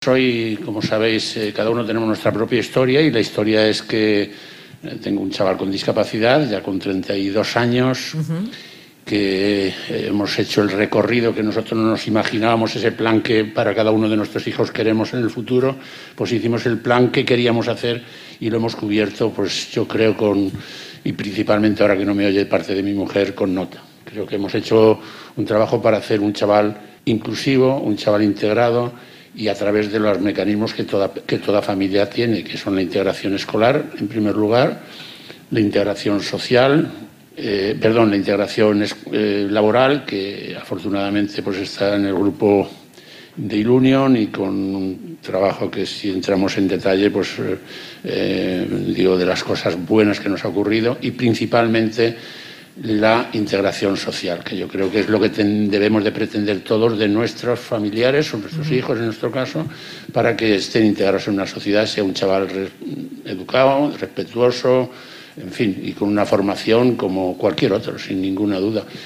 Hoy, como sabéis, cada uno tenemos nuestra propia historia y la historia es que tengo un chaval con discapacidad, ya con 32 años, que hemos hecho el recorrido que nosotros no nos imaginábamos, ese plan que para cada uno de nuestros hijos queremos en el futuro, pues hicimos el plan que queríamos hacer y lo hemos cubierto, pues yo creo y principalmente ahora que no me oye parte de mi mujer, con nota. Creo que hemos hecho un trabajo para hacer un chaval inclusivo, un chaval integrado, y a través de los mecanismos que toda familia tiene, que son la integración escolar, en primer lugar, la integración social, la integración laboral, que afortunadamente pues está en el grupo de Ilunion y con un trabajo que, si entramos en detalle, pues digo de las cosas buenas que nos ha ocurrido, y principalmente la integración social, que yo creo que es lo que debemos de pretender todos de nuestros familiares o nuestros hijos, en nuestro caso, para que estén integrados en una sociedad, sea un chaval educado, respetuoso, en fin, y con una formación como cualquier otro, sin ninguna duda.